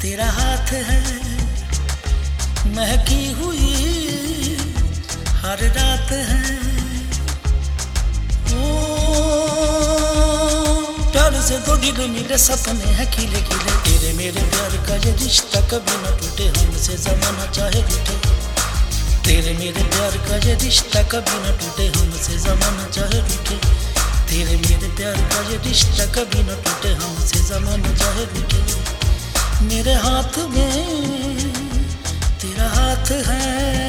तेरा हाथ है महकी हुई हर रात है। ओ प्यार से दो दिल मिले सपने हैं खिले खिले। तेरे मेरे प्यार का ये रिश्ता कभी न टूटे हमसे ज़माना चाहे रूठे। तेरे मेरे प्यार का ये रिश्ता कभी न टूटे हमसे ज़माना चाहे रूठे। तेरे मेरे प्यार का ये रिश्ता कभी न टूटे हमसे ज़माना चाहे रूठे। मेरे हाथ में तेरा हाथ है।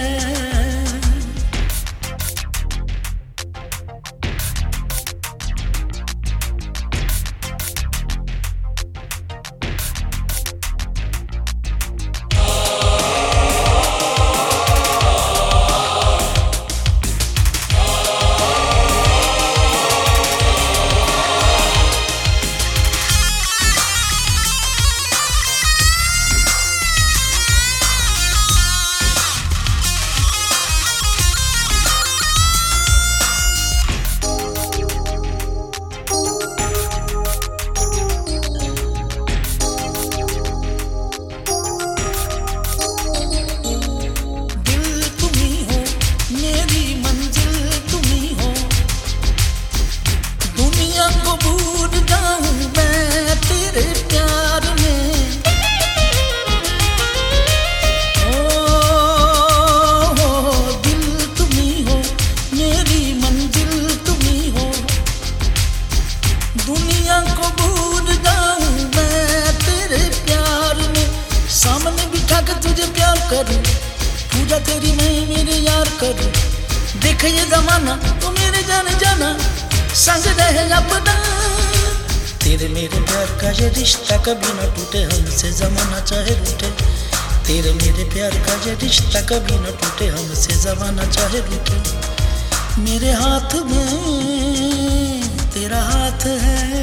दुनिया को भूल जाऊं मैं तेरे प्यार में। सामने बिठा कर तुझे प्यार करूं, पूजा तेरी मैं मेरे यार करूं। देख ये जमाना तो मेरे जाने जाना संग रहे अपना। तेरे मेरे प्यार का ये रिश्ता कभी न टूटे हमसे ज़माना चाहे रूठे। तेरे मेरे प्यार का ये रिश्ता कभी न टूटे हमसे ज़माना चाहे रूठे। मेरे हाथ में तेरा हाथ है।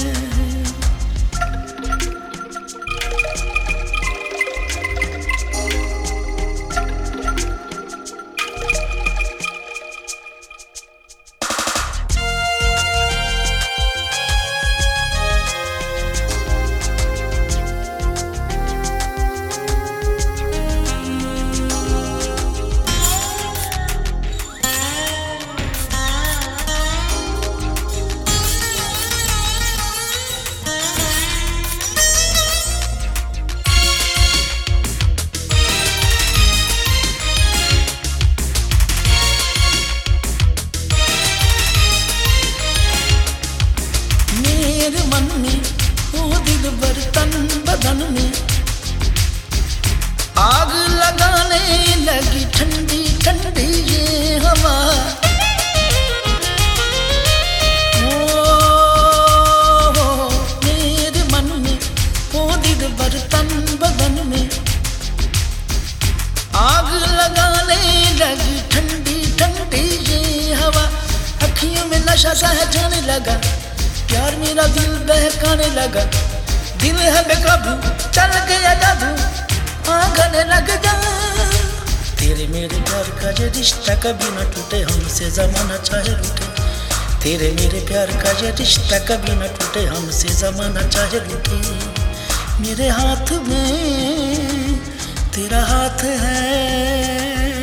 मेरे मन में वो दिल बर्तन बदन में आग लगाने लगी ठंडी ठंडी ये हवा। ओ मेरे मन में वो दिल बर्तन बदन में आग लगाने लगी ठंडी ठंडी ये हवा। अखियों में नशा सा है जाने लगा, प्यार मेरा दिल बहकाने लगा। दिल है बेकाबू चल गया जादू आंगने लग जा। तेरे मेरे प्यार का ये रिश्ता कभी न टूटे हमसे ज़माना चाहे रूठे। तेरे मेरे प्यार का ये रिश्ता कभी न टूटे हमसे ज़माना चाहे रूठे। मेरे हाथ में तेरा हाथ है।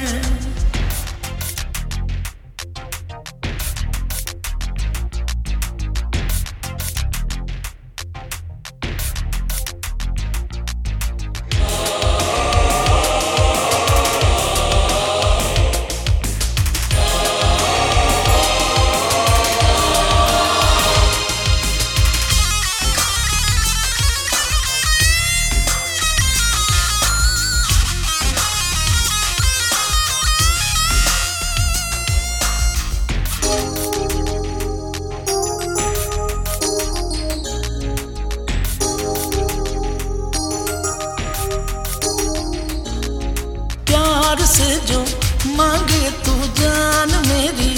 प्यार से जो मांगे तू जान मेरी,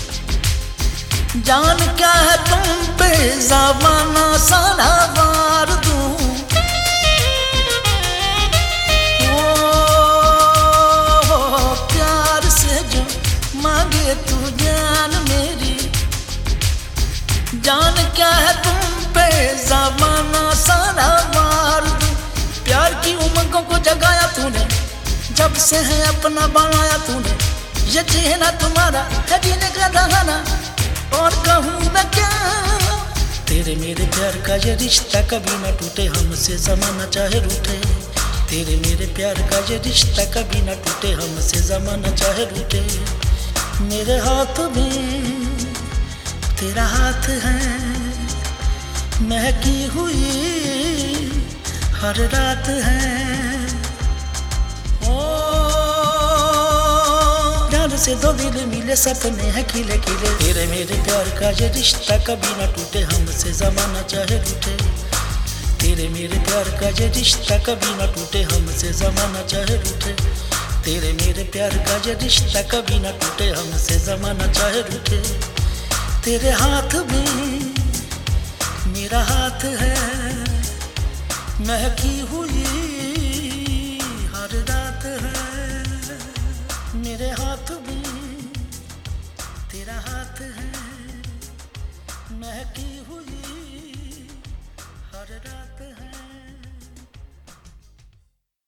जान क्या है तुम पे ज़माना सारा वार दूं। ओ प्यार से जो मांगे तू जान मेरी, जान क्या है तुम पे ज़माना सारा वार दूं। प्यार की जगाया तूने, जब से है अपना बनाया तूने। ये चेहरा तुम्हारा है जीने का बहाना, और कहूँ मैं क्या। तेरे मेरे प्यार का ये रिश्ता कभी ना टूटे, हमसे ज़माना चाहे रूठे। तेरे मेरे प्यार का ये रिश्ता कभी ना टूटे, हमसे ज़माना चाहे रूठे। मेरे हाथ में तेरा हाथ है, महकी हुई हर रात है। ओ प्यार से दो दिल मिले, सपने हैं खिले खिले। तेरे मेरे प्यार का ये रिश्ता कभी ना टूटे, हमसे ज़माना चाहे रूठे। तेरे मेरे प्यार का ये रिश्ता कभी ना टूटे, हमसे ज़माना चाहे रूठे। तेरे मेरे प्यार का ये रिश्ता कभी ना टूटे, हमसे ज़माना चाहे रूठे। तेरे हाथ में मेरा हाथ है, महकी हुई हर रात है। मेरे हाथ में तेरा हाथ है, महकी हुई हर रात।